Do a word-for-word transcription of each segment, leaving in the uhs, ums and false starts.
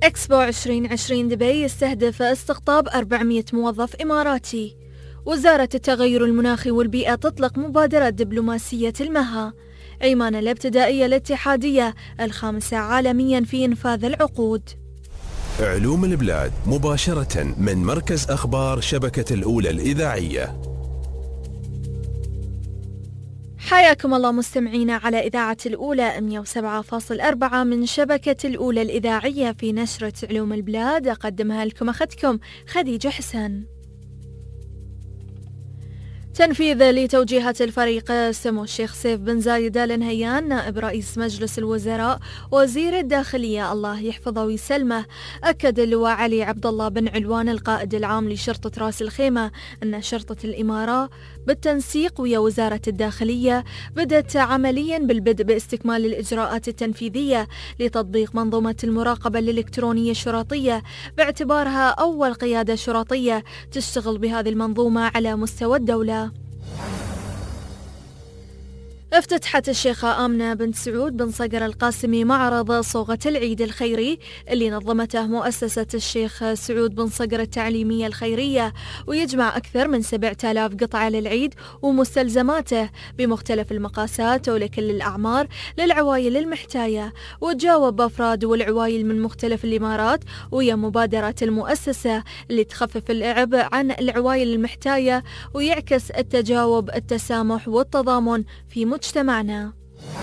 إكسبو عشرين عشرين دبي يستهدف استقطاب أربعمئة موظف إماراتي. وزارة التغير المناخي والبيئة تطلق مبادرة دبلوماسية المها. عمانة الابتدائية الاتحادية الخامسة عالميا في إنفاذ العقود. علوم البلاد مباشرة من مركز أخبار شبكة الأولى الإذاعية. حياكم الله مستمعينا على إذاعة الأولى مئة وسبعة فاصلة أربعة من شبكة الأولى الإذاعية في نشرة علوم البلاد. أقدمها لكم أختكم خديجة حسن. تنفيذ لتوجيهات الفريق سمو الشيخ سيف بن زايد آل نهيان نائب رئيس مجلس الوزراء وزير الداخلية الله يحفظه ويسلمه، أكد اللواء علي عبد الله بن علوان القائد العام لشرطة راس الخيمة أن شرطة الإمارة بالتنسيق ويا وزارة الداخلية بدأت عمليا بالبدء باستكمال الإجراءات التنفيذية لتطبيق منظومة المراقبة الإلكترونية الشرطية باعتبارها أول قيادة شرطية تشتغل بهذه المنظومة على مستوى الدولة. افتتحت الشيخة آمنة بنت سعود بن صقر القاسمي معرض صوغة العيد الخيري اللي نظمته مؤسسة الشيخ سعود بن صقر التعليمية الخيرية، ويجمع أكثر من سبعة آلاف قطعة للعيد ومستلزماته بمختلف المقاسات ولكل الأعمار للعوائل المحتاجة. وتجاوب أفراد والعوائل من مختلف الإمارات ويا مبادرة المؤسسة اللي تخفف العبء عن العوائل المحتاجة ويعكس التجاوب التسامح والتضامن في مجتمعنا.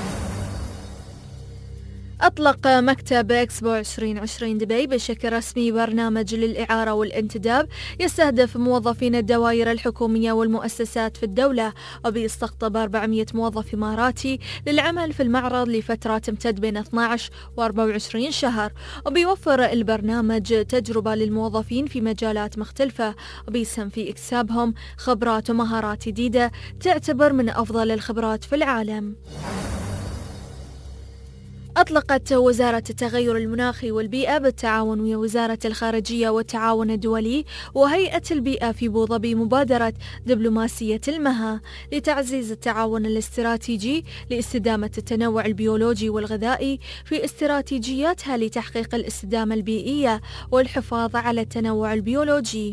أطلق مكتب إكسبو عشرين عشرين دبي بشكل رسمي برنامج للإعارة والانتداب يستهدف موظفين الدوائر الحكومية والمؤسسات في الدولة، وبيستقطب أربعمئة موظف إماراتي للعمل في المعرض لفترة تمتد بين اثني عشر و أربعة وعشرين شهر. وبيوفر البرنامج تجربة للموظفين في مجالات مختلفة، وبيسهم في إكسابهم خبرات ومهارات جديدة تعتبر من أفضل الخبرات في العالم. أطلقت وزارة التغير المناخي والبيئة بالتعاون ويا وزارة الخارجية والتعاون الدولي وهيئة البيئة في أبو ظبي مبادرة دبلوماسية المها لتعزيز التعاون الاستراتيجي لاستدامة التنوع البيولوجي والغذائي في استراتيجياتها لتحقيق الاستدامة البيئية والحفاظ على التنوع البيولوجي.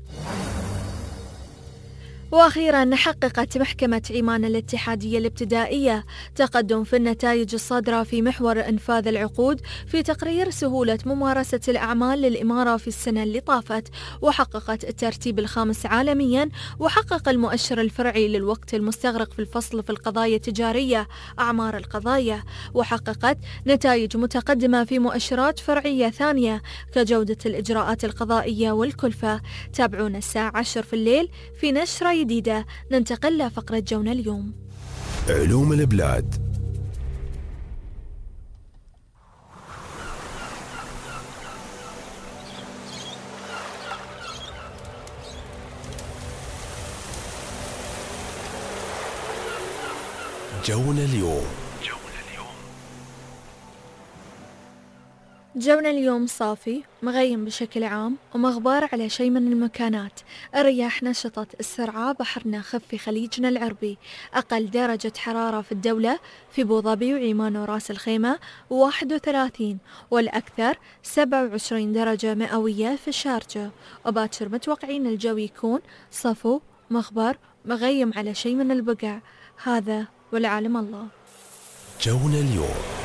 وأخيرا حققت محكمة عمانة الاتحادية الابتدائية تقدم في النتائج الصادرة في محور إنفاذ العقود في تقرير سهولة ممارسة الأعمال للإمارة في السنة اللي طافت، وحققت الترتيب الخامس عالميا، وحقق المؤشر الفرعي للوقت المستغرق في الفصل في القضايا التجارية أعمار القضايا، وحققت نتائج متقدمة في مؤشرات فرعية ثانية كجودة الإجراءات القضائية والكلفة. تابعونا الساعة عشر في الليل في نشرة جديدة. ننتقل لفقرة جونا اليوم. علوم البلاد. جونا اليوم. جونا اليوم صافي مغيم بشكل عام ومغبار على شيء من المكانات. الرياح نشطت السرعة، بحرنا خف في خليجنا العربي. أقل درجة حرارة في الدولة في أبو ظبي وعمان وراس الخيمة واحد وثلاثين، والأكثر سبعة وعشرين درجة مئوية في الشارجة. وباكر متوقعين الجو يكون صفو مغبر مغيم على شيء من البقع. هذا والعالم الله. جونا اليوم.